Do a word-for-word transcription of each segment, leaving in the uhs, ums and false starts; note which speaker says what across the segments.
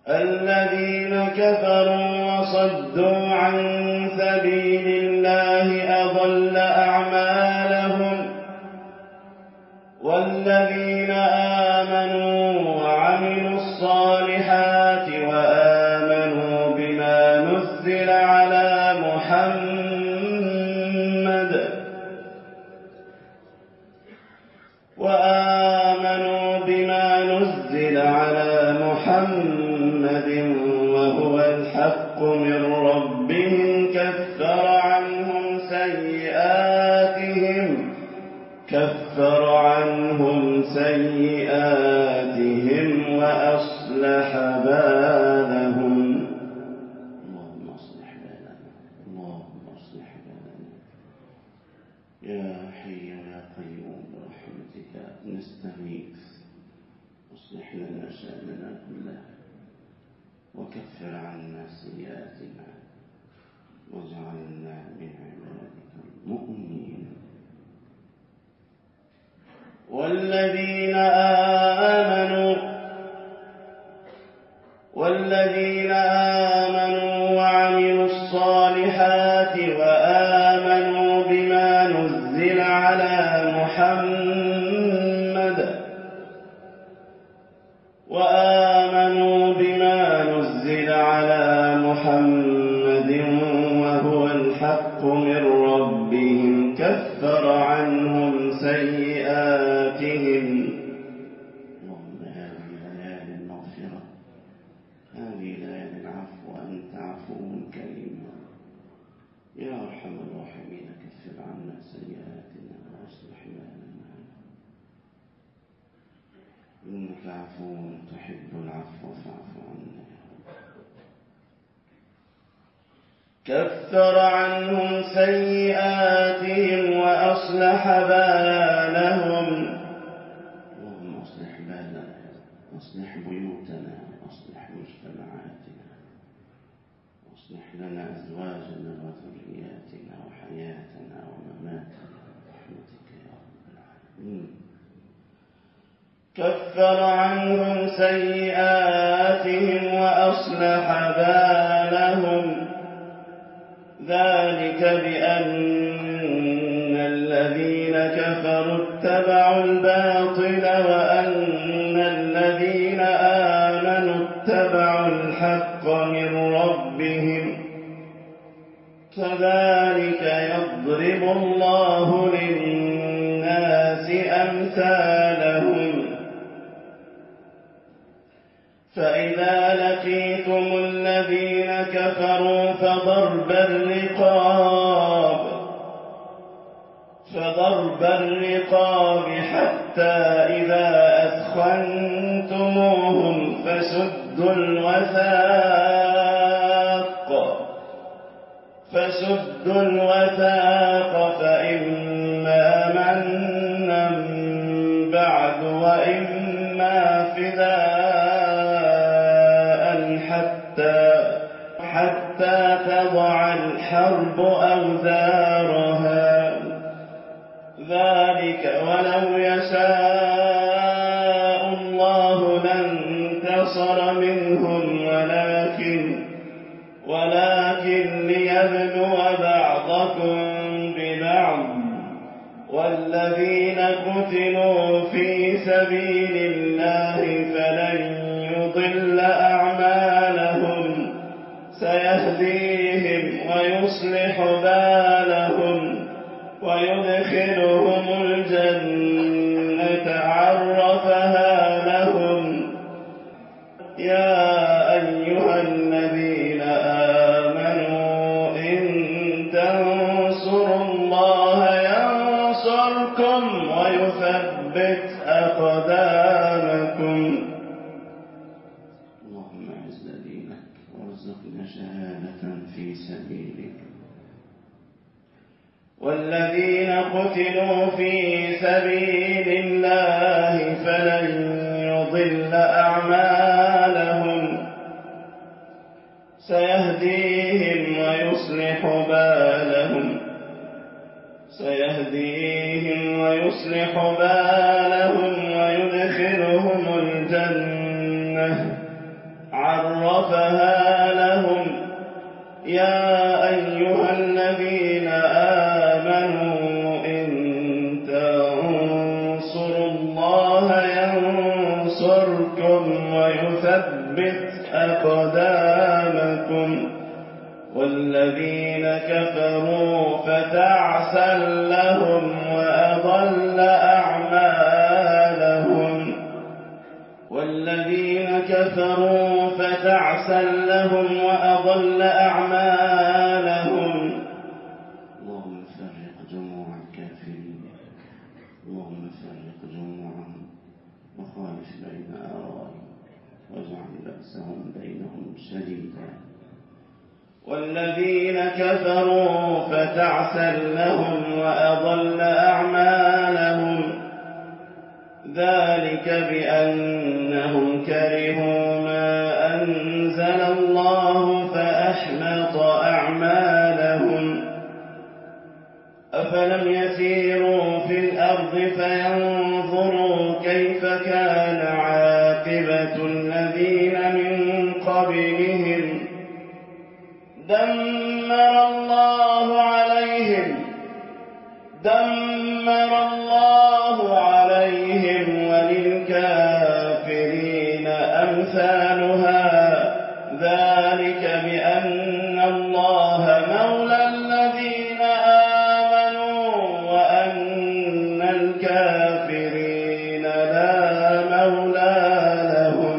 Speaker 1: الذين كفروا وصدوا عن سبيل الله أضل أعمالهم والذين آمنوا وعملوا الصالحات وآمنوا بما نزل على محمد وآمنوا بما نزل على محمد وهو الحق من ربهم كفر عنهم سيئاتهم كفر عنهم سيئاتهم وأصلح بالهم. اللهم أصلح بالنا، اللهم أصلح بالنا يا حي يا قيوم برحمتك نستغيث. أصلح لنا شأننا كله وكفر عنا سيئاتنا واجعلنا من عبادك المؤمنين. والذين آمنوا والذين آمنوا وعملوا الصالحات وآمنوا بما نزل على محمد وآمنوا بما نزل على محمد وهو الحق من ربهم كفر عنهم سيئاتهم. اللهم هذه ليالي المغفرة، هذه ليالي العفو، أنت عفو كريم يا أرحم الراحمين. كفر عنا سيئاتنا وأصلح بالنا إنك عفو تحب العفو فاعف عنا. كفر عنهم سيئاتهم وأصلح بالهم. اللهم أصلح بالنا، أصلح بيوتنا، أصلح مجتمعاتنا، أصلح لنا أزواجنا وذرياتنا وحياتنا ومماتنا برحمتك يا رب العالمين. كفر عنهم سيئاتهم وأصلح بالهم. ذلك بأن الذين كفروا اتبعوا الباطل وأن الذين آمنوا اتبعوا الحق من ربهم كذلك يضرب الله للناس أمثالهم. فإذا لقيتم الذين كفروا فضرب الرقاب فضرب الرقاب حتى إذا أثخنتموهم فسدوا الوثاق فسدوا الوثاق فإما منا بعد وإما فداء حتى حتى تضع الحرب أوزارها. ذلك ولو يشاء الله لانتصر منهم ولكن ولكن ليبلو بعضكم ببعض. والذين قتلوا في سبيل الله فلن يضل أعمالهم سيهديهم ويصلح بالهم ويدخلهم الجنة عرفها لهم. يا أيها الذين آمنوا إن تنصروا الله ينصركم ويثبت أقدامكم. اللهم أعز دينك وارزقنا شهادة في سبيلك. والذين قتلوا في سبيل الله فلن يضل أعمالهم سيهديهم ويصلح بالهم سيهديهم ويصلح بالهم ويدخلهم الجنة عرفها عرفها لهم. يا أيها الذين آمنوا إن تنصروا الله ينصركم ويثبت أقدامكم. والذين كفروا فتعسا لهم وأضل أعمالهم والذين كفروا فتعسا لهم وأضل أعمالهم. اللهم فرق جموع الكافرين، اللهم فرق جموعهم وخالف بين آرائهم واجعل بأسهم بينهم شديدا. والذين كفروا فتعسا لهم وأضل أعمالهم ذلك بأنهم كرهوا ما أنزل الله فأحبط أعمالهم. أفلم يسيروا في الأرض فينظروا كيف كان عاقبة الذين من قبلهم دمر الله عليهم دمر الله عليهم وللكافرين أمثالها ذلك بأن الله مولى الذين آمنوا وأن الكافرين لا مولى لهم.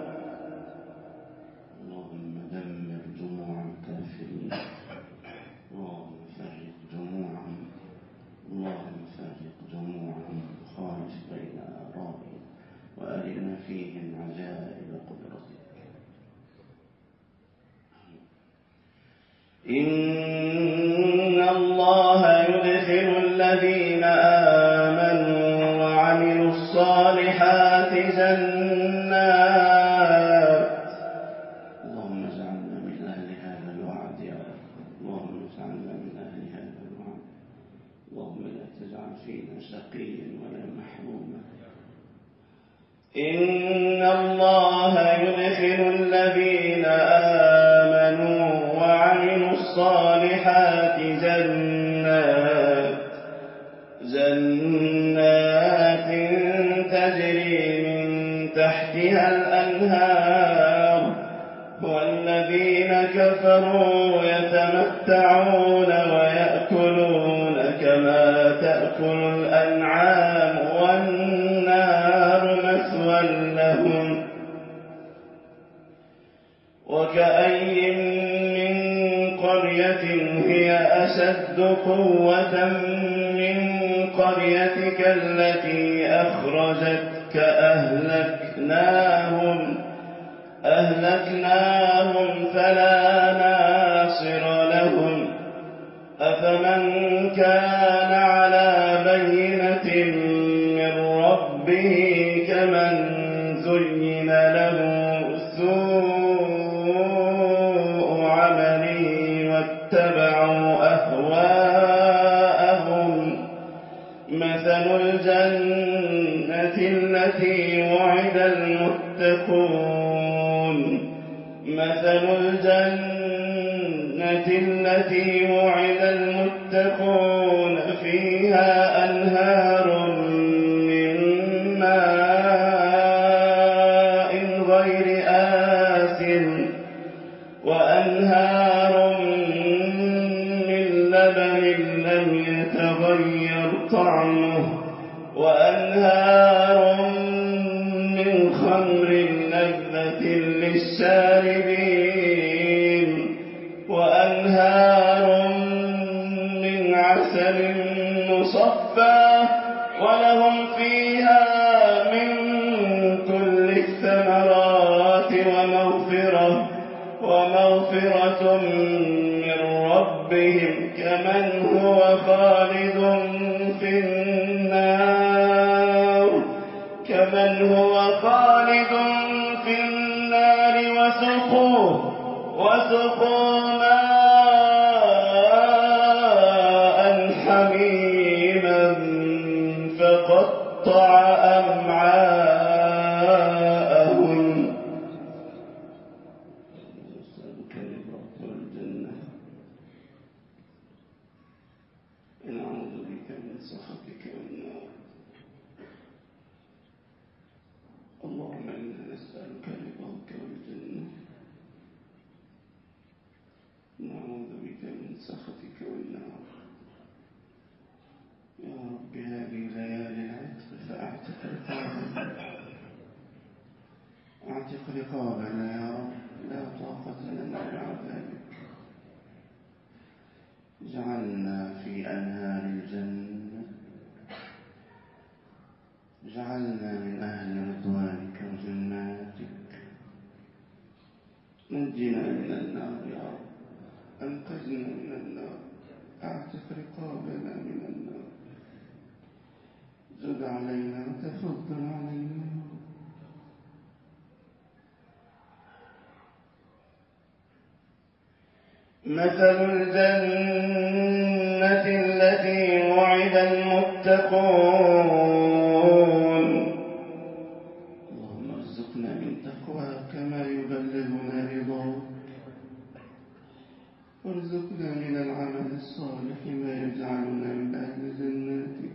Speaker 1: اللهم دمر جموع الكافرين، اللهم فرق جموعهم، اللهم فرق جموعهم خالف بين آرائهم وأرنا فيهم عجائب قدرتك. إن الله يدخل الذين آمنوا وعملوا الصالحات جنات. اللهم اجعلنا من أهل هذا الوعد يا رب، اللهم اجعلنا من أهل هذا الوعد، اللهم لا تجعل فينا شقيا ولا محروما. إن الله يدخل الذين آمنوا وعملوا الصالحات جنات جنات تجري من تحتها الأنهار والذين كفروا يتمتعون ويأكلون كما تأكل الأنعام والنار مثوى لهم. وكأي من قرية هي أشد قوة من قريتك التي أخرجتك أهلكناهم أهلكناهم فلا ناصر لهم. أفمن كان على بينة من ربه كمن زين له سوء عمله واتبعوا أهواءهم. مثل الجنة التي وعد المتقون مثل الجنة التي وعد المتقون فيها أنهار من ماء غير آسن وأنهار من لبن لم يتغير طعمه وأنهار من خمر لذة للشاربين وأنهار من عسل مصفى ولهم فيها من كل الثمرات ومغفرة ومغفرة من ربهم كمن هو خالد في النار كمن هو خالد في النار وسقوا وسقوا ماء حميما فقطع أمعاءهم. نجنا من النار يا رب، أنقذنا من النار، أعتق رقابنا من النار، زد علينا وتفضل علينا. مثل الجنة التي وعد المتقون، اللهم ارزقنا من تقواك ما يبلغنا رضاك، وارزقنا من العمل الصالح ما يجعلنا من أهل جناتك،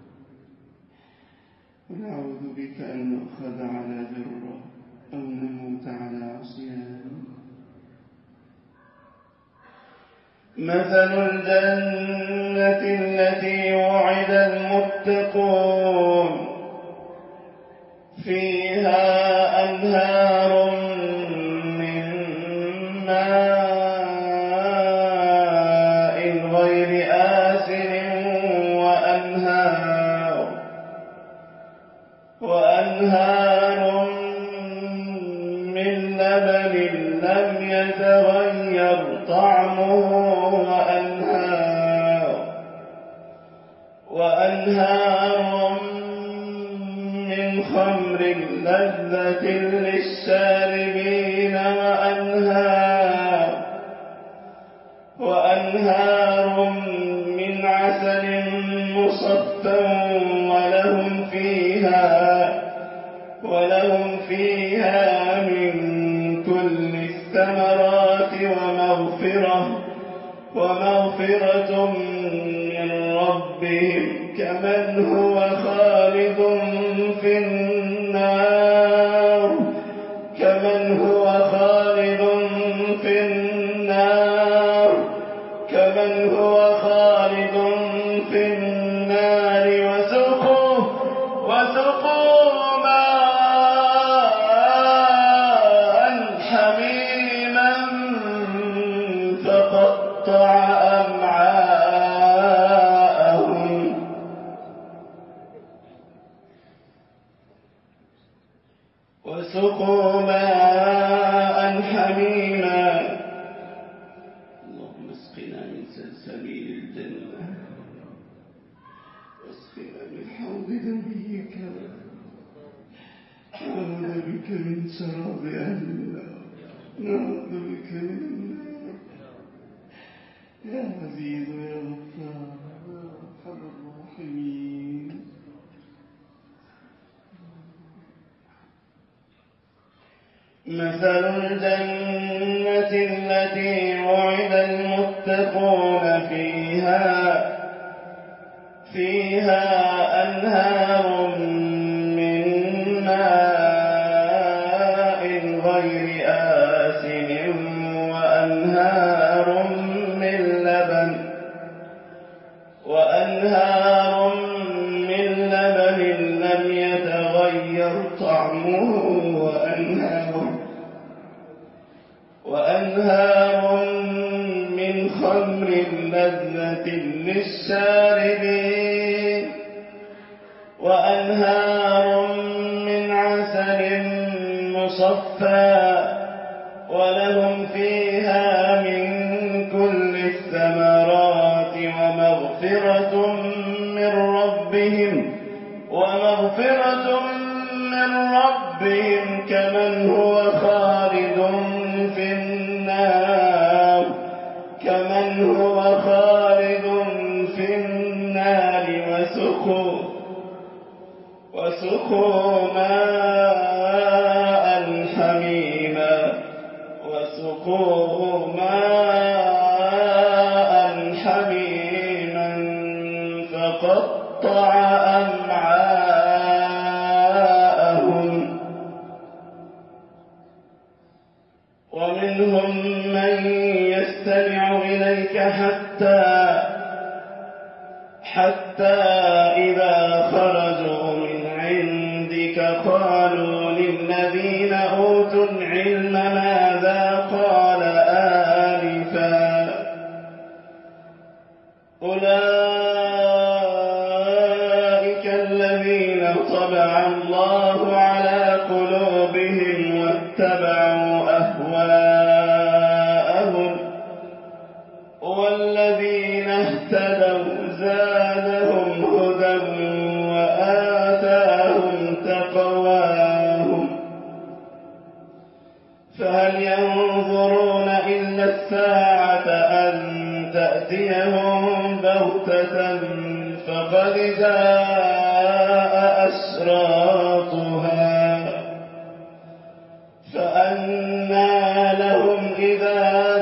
Speaker 1: ونعوذ بك أن نؤخذ على بره أو نموت على عصيان. مثل الجنة التي وعد المتقون فيها أنهار من ماء غير آسن وأنهار وأنهار من لبن لم يتغير طعمه وأنهار من خمر لذة للشاربين وأنهار وأنهار من عسل مصفى ولهم فيها ولهم فيها من كل الثمرات ومغفرة ومغفرة من ربهم كمن هو خالد في النار كمن هو خالد في النار كمن هو خالد في النار وسقوا وسقوا ماء حميما فقطع أمعاءهم وسقوا ماء حميما. اللهم اسقنا من سلسبيل الجنة واسقنا من حوض نبيك نعوذ بك من سراب أهل النار نعوذ بك من النار يا عزيز يا غفار يا أرحم الراحمين. مثل الجنة التي وعد المتقون فيها فيها أنهار من ماء غير آسن وأنهار من لبن وأنهار من لبن لم يتغير طعمه وأنهار وأنهار من خمر لذة للشاربين وأنهار من عسل مصفى ولهم فيها من كل الثمرات ومغفرة من ربهم ومغفرة من ربهم كمن هو خالد في النار كمن هو خالد في النار وسقوا وسقوا ماء حميما وسقوا ماء حميما فقطع أمعاءهم ومنهم من يستمع إليك حتى حتى إذا خرجوا من عندك قالوا للذين أوتوا العلم ماذا قال آنفا أولئك الذين طبع الله على قلوبهم واتبعوا أهواءهم ينظرون إلا الساعة أن تأتيهم بغتة فقد جاء أشراطها فأنى لهم إذا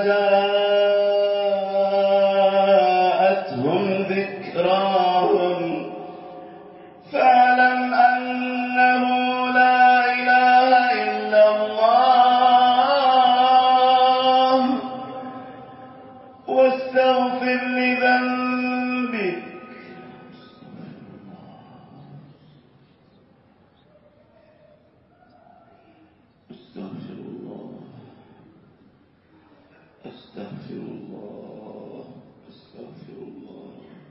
Speaker 1: جاءتهم ذكراهم فاعلم أنه لا إله إلا الله واستغفر لذنبك. استغفر الله استغفر الله استغفر الله.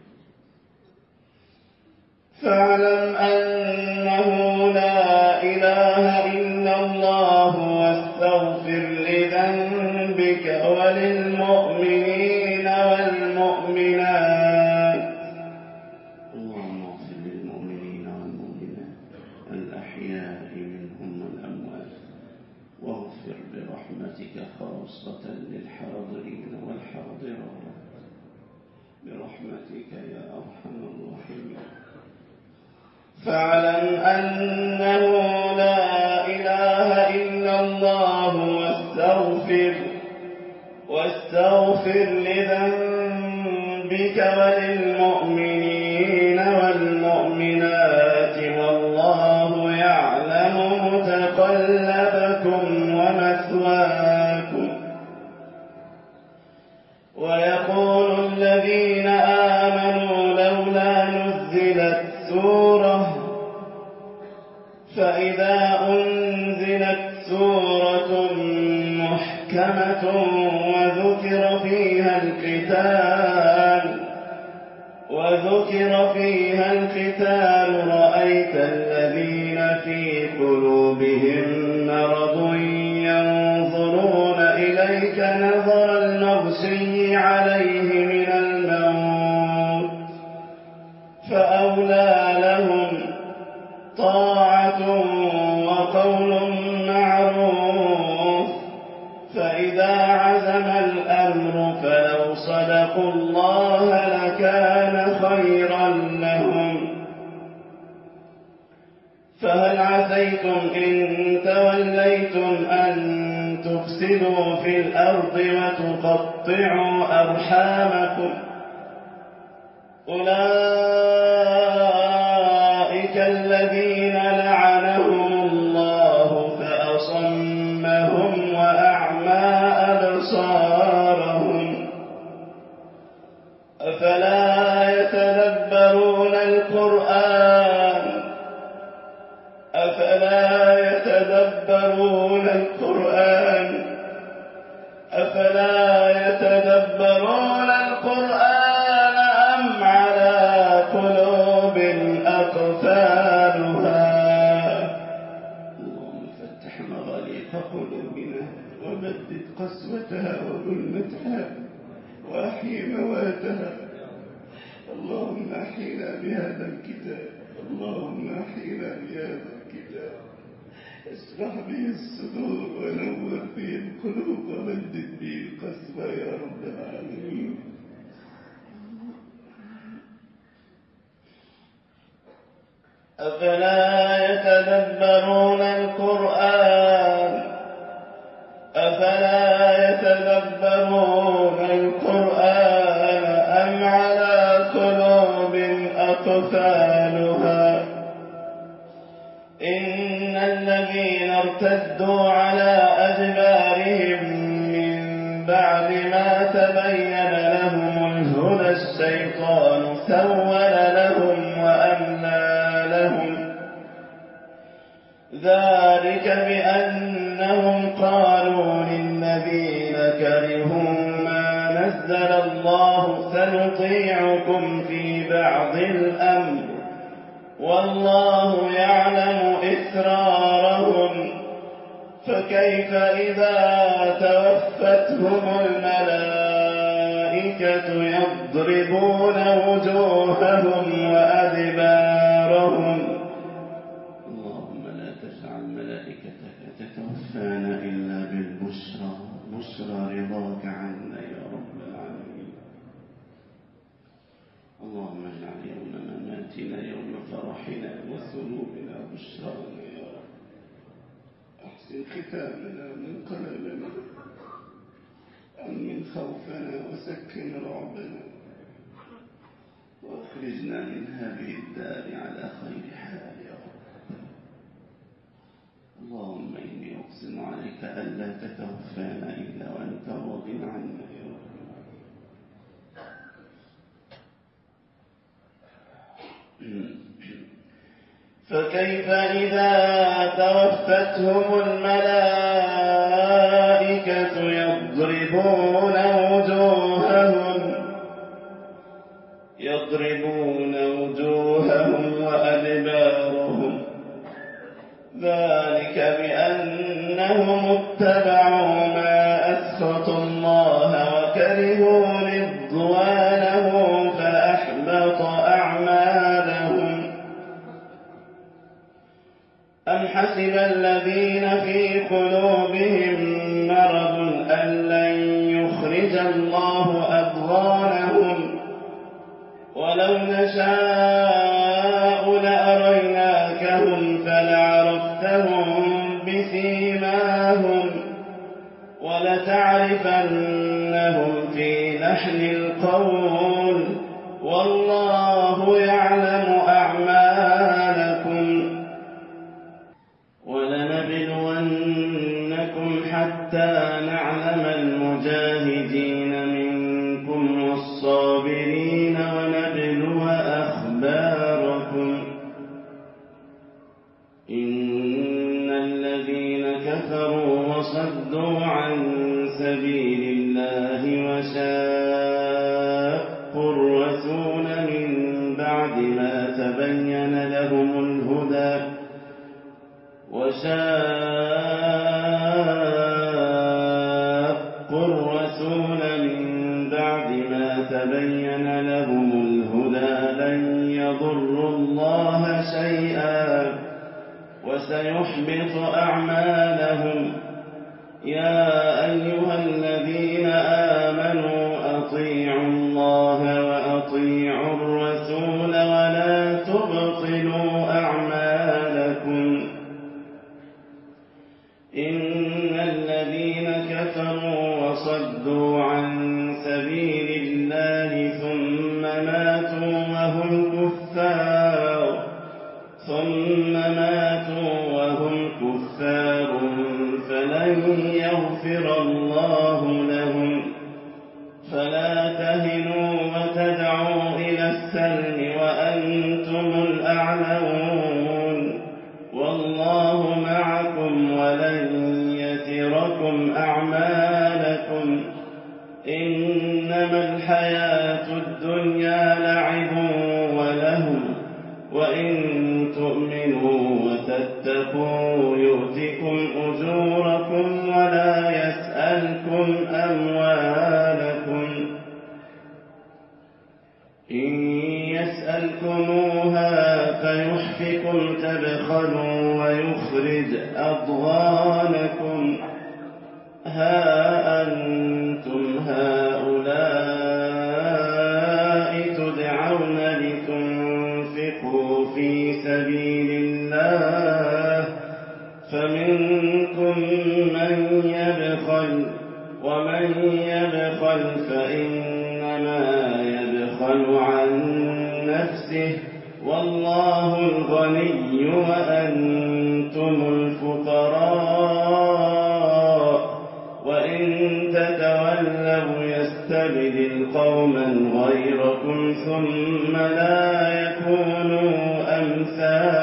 Speaker 1: فاعلم أنه لا إله إلا الله واستغفر لذنبك وللمؤمنين والمؤمنات. اللهم اغفر للمؤمنين والمؤمنات الأحياء منهم والأموات واغفر برحمتك خاصة للحاضرين والحاضرات برحمتك يا أرحم الراحمين. فاعلم أنه لا إله إلا الله واستغفر واستغفر لذنبك وللمؤمنين والمؤمنات والله يعلم متقلبكم ومثواكم. ويقول الذين آمنوا لولا نزلت سورة فإذا أنزلت سورة محكمة وذكر فيها القتال وذكر فيها القتال رأيت الذين في قلوبهم مرض ينظرون إليك نظر المغشي عليه من الموت فأولى لهم طاعة وقول معروف. فإذا عزم الأمر فلو صدقوا الله لكان خيرا لهم. فهل عسيتم إن توليتم أن تفسدوا في الأرض وتقطعوا أرحامكم؟ أولئك الذين لعنهم الله فأصمهم وأعمى أبصارهم. أفلا يتدبرون القرآن أفلا يتدبرون القرآن أفلا يتدبرون القرآن أم على قلوب أقفالها. اللهم فتح مغاليق قلوبنا وبدد قسوتها وظلمتها وأحيي مواتها. اللهم أحينا بهذا الكتاب اللهم أحينا بهذا الكتاب اشرح به الصدور ونور به القلوب وبدد به القسوة يا رب العالمين. أفلا يتدبرون القرآن أفلا يتدبرون القرآن أم على قلوب أقفالها. إن الذين ارتدوا على أدبارهم من بعد ما تبين لهم الهدى الشيطان سول لهم وأملى لهم. ذلك بأنهم قالوا للذين كرهوا ما نزل الله سنطيعكم في بعض الأمر والله يعلم إسرارهم. فكيف إذا توفتهم الملائكة يضربون وجوههم وأدبارهم. اللهم لا تجعل ملائكتك تتوفانا إلا بالبشرى وبشرى رضاك عنا يا رب العالمين. اللهم اجعل يوم مماتنا يوم فرحنا وسرورنا وبشرانا يا رب. احسن ختامنا من قلبنا، أمن خوفنا وسكن رعبنا، واخرجنا من هذه الدار على خير حال يا رب. اللهم إني أقسم عليك ألا تتوفانا إلا وأنت راض عنا يا رب. فكيف إذا توفتهم الملائكة يضربون وجوههم يضربون وجوههم وأدبارهم، ذلك بأنهم اتبعوا ما أسخط الله وكرهوا رضوانه فأحبط أعمالهم. أم حسب الذين في قلوبهم مرض أن لن يخرج الله أضغانهم، ولو نشاء لأريناكهم فلعرفتهم بسيماهم ولتعرفنهم في لحن القول، والله يعلم أعمالكم. ولنبلونكم حتى نعلم المجاهدين منكم والصابرين ونبلو أخباركم. إن الذين كفروا وصدوا عن سبيل الله وشاقوا الرسول من بعد ما تبين لهم الهدى وشاقوا الرسول من بعد ما تبين لهم الهدى لن يضروا الله شيئا وسيحبط أعمالهم. يا أيها الذين آمنوا أطيعوا الله وأطيعوا الرسول ولا تبطلوا أعمالكم. إن الذين كفروا وصدوا عن سبيل الله ثم ماتوا وهم كفار ثم ماتوا وهم كفار فلن يغفر الله لهم. فلا تهنوا وتدعوا إلى السلم وأنتم الأعلون، والله معكم ولن يتركم أعمالكم. إنما الحياة الدنيا لعب ولهو، وإن تؤمنوا وتتقوا يؤتكم أجوركم ولا يسألكم أموالكم. إن يسألكموها فيحفكم تبخلوا ويخرج أضغانكم. ها أنتم هؤلاء تدعون لتنفقوا في سبيل الله فمنكم من يبخل، ومن يبخل فإنما يبخل عن نفسه، والله الغني وأنتم الفقراء. وإن تتولوا يستبدل قوما غيركم ثم لا يكونوا أمثالكم.